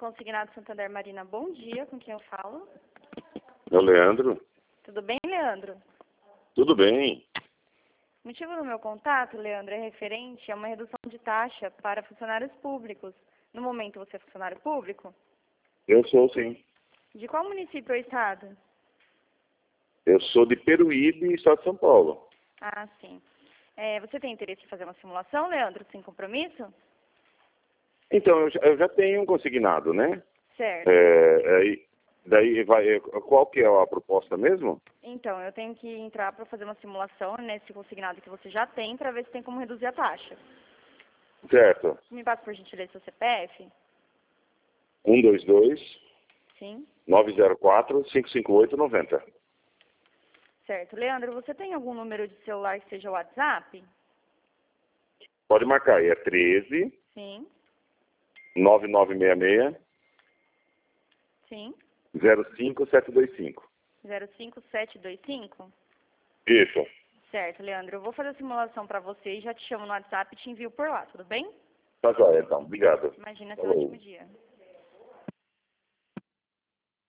Consignado Santander Marina, bom dia, com quem eu falo? É o Leandro. Tudo bem, Leandro? Tudo bem. O motivo do meu contato, Leandro, é referente a uma redução de taxa para funcionários públicos. No momento, você é funcionário público? Eu sou, sim. De qual município ou estado? Eu sou de Peruíbe, estado de São Paulo. Ah, sim. Você tem interesse em fazer uma simulação, Leandro, sem compromisso? Então, eu já tenho um consignado, né? Certo. Qual que é a proposta mesmo? Então, eu tenho que entrar para fazer uma simulação nesse consignado que você já tem, para ver se tem como reduzir a taxa. Certo. Me passa, por gentileza, seu CPF? 122 Sim. 904 558 90. Certo. Leandro, você tem algum número de celular que seja o WhatsApp? Pode marcar aí, é 13 Sim. 9966 Sim. 05725. 05725? Isso. Certo, Leandro. Eu vou fazer a simulação para você e já te chamo no WhatsApp e te envio por lá, tudo bem? Tá joia, então. Obrigado. Imagina, seu Falou. ótimo dia.